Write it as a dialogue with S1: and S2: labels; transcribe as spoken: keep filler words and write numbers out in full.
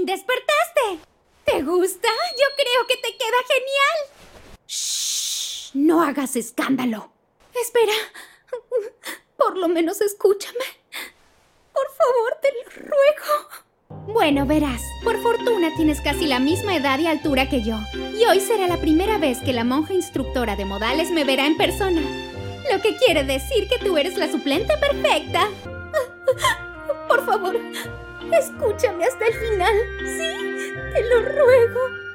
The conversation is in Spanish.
S1: fin despertaste! ¿Te gusta? Yo creo que te queda genial. ¡Shh! No hagas escándalo. Espera. Por lo menos escúchame. Por favor, te lo ruego. Bueno, verás. Por fortuna tienes casi la misma edad y altura que yo. Y hoy será la primera vez que la monja instructora de modales me verá en persona. Lo que quiere decir que tú eres la suplente perfecta. Por favor, escúchame hasta el final. Sí, te lo ruego.